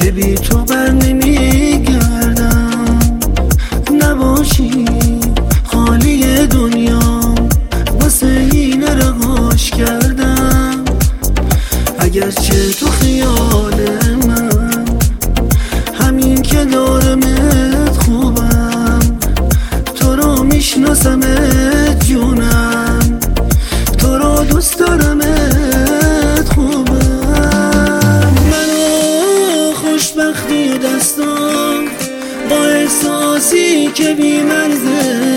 که بی تو بر نمیگردم. نباشی خالی دنیا واسه این رهاش کردم. اگرچه تو خیال من همین که دارمت خوبم، تو رو میشناسمت جونم، تو رو دوست دارمت خوبم. منو خوشبختی دستم با احساسی که بی مرزه